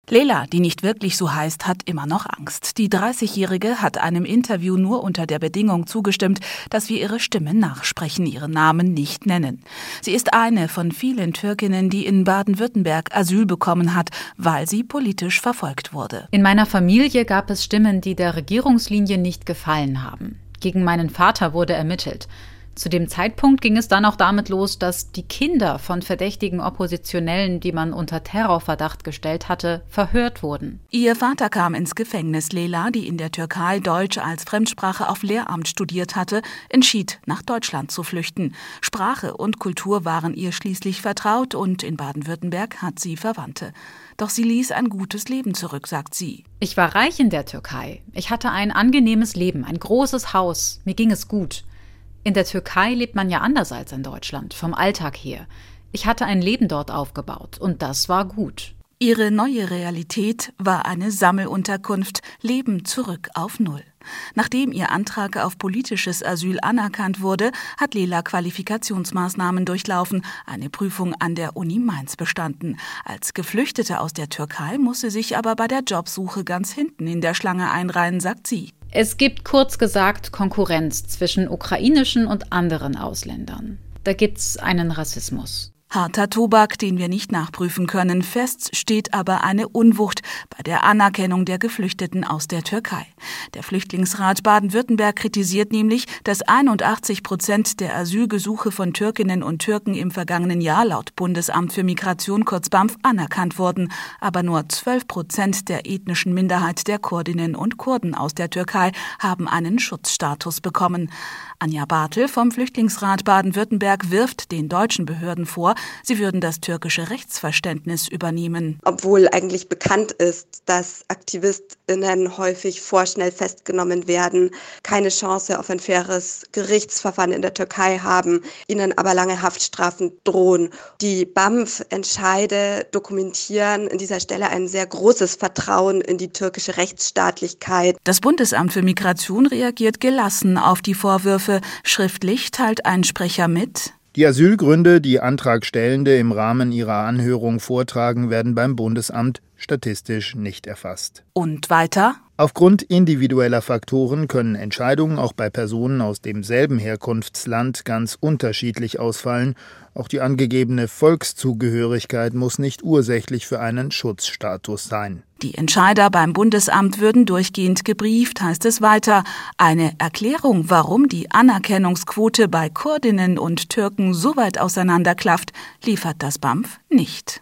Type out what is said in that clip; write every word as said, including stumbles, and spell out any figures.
Leyla, die nicht wirklich so heißt, hat immer noch Angst. Die dreißigjährige hat einem Interview nur unter der Bedingung zugestimmt, dass wir ihre Stimme nachsprechen, ihren Namen nicht nennen. Sie ist eine von vielen Türkinnen, die in Baden-Württemberg Asyl bekommen hat, weil sie politisch verfolgt wurde. In meiner Familie gab es Stimmen, die der Regierungslinie nicht gefallen haben. Gegen meinen Vater wurde ermittelt. Zu dem Zeitpunkt ging es dann auch damit los, dass die Kinder von verdächtigen Oppositionellen, die man unter Terrorverdacht gestellt hatte, verhört wurden. Ihr Vater kam ins Gefängnis. Leyla, die in der Türkei Deutsch als Fremdsprache auf Lehramt studiert hatte, entschied, nach Deutschland zu flüchten. Sprache und Kultur waren ihr schließlich vertraut und in Baden-Württemberg hat sie Verwandte. Doch sie ließ ein gutes Leben zurück, sagt sie. Ich war reich in der Türkei. Ich hatte ein angenehmes Leben, ein großes Haus. Mir ging es gut. In der Türkei lebt man ja anders als in Deutschland, vom Alltag her. Ich hatte ein Leben dort aufgebaut und das war gut. Ihre neue Realität war eine Sammelunterkunft, Leben zurück auf Null. Nachdem ihr Antrag auf politisches Asyl anerkannt wurde, hat Leyla Qualifikationsmaßnahmen durchlaufen, eine Prüfung an der Uni Mainz bestanden. Als Geflüchtete aus der Türkei muss sie sich aber bei der Jobsuche ganz hinten in der Schlange einreihen, sagt sie. Es gibt kurz gesagt Konkurrenz zwischen ukrainischen und anderen Ausländern. Da gibt's einen Rassismus. Harter Tobak, den wir nicht nachprüfen können. Fest steht aber eine Unwucht bei der Anerkennung der Geflüchteten aus der Türkei. Der Flüchtlingsrat Baden-Württemberg kritisiert nämlich, dass einundachtzig Prozent der Asylgesuche von Türkinnen und Türken im vergangenen Jahr laut Bundesamt für Migration, kurz BAMF, anerkannt wurden. Aber nur zwölf Prozent der ethnischen Minderheit der Kurdinnen und Kurden aus der Türkei haben einen Schutzstatus bekommen. Anja Bartel vom Flüchtlingsrat Baden-Württemberg wirft den deutschen Behörden vor, sie würden das türkische Rechtsverständnis übernehmen. Obwohl eigentlich bekannt ist, dass AktivistInnen häufig vorschnell festgenommen werden, keine Chance auf ein faires Gerichtsverfahren in der Türkei haben, ihnen aber lange Haftstrafen drohen. Die BAMF-Entscheide dokumentieren an dieser Stelle ein sehr großes Vertrauen in die türkische Rechtsstaatlichkeit. Das Bundesamt für Migration reagiert gelassen auf die Vorwürfe. Schriftlich teilt ein Sprecher mit: Die Asylgründe, die Antragstellende im Rahmen ihrer Anhörung vortragen, werden beim Bundesamt statistisch nicht erfasst. Und weiter: Aufgrund individueller Faktoren können Entscheidungen auch bei Personen aus demselben Herkunftsland ganz unterschiedlich ausfallen. Auch die angegebene Volkszugehörigkeit muss nicht ursächlich für einen Schutzstatus sein. Die Entscheider beim Bundesamt würden durchgehend gebrieft, heißt es weiter. Eine Erklärung, warum die Anerkennungsquote bei Kurdinnen und Türken so weit auseinanderklafft, liefert das BAMF nicht.